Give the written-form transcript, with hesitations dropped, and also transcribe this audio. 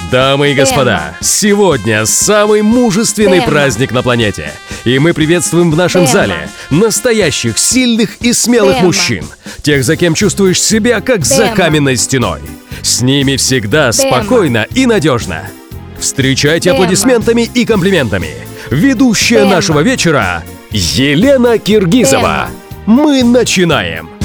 Дамы и господа, сегодня самый мужественный праздник на планете. И мы приветствуем в нашем зале настоящих, сильных и смелых мужчин. Тех, за кем чувствуешь себя, как за каменной стеной. С ними всегда спокойно и надежно. Встречайте аплодисментами и комплиментами ведущая нашего вечера Елена Киргизова. Мы начинаем!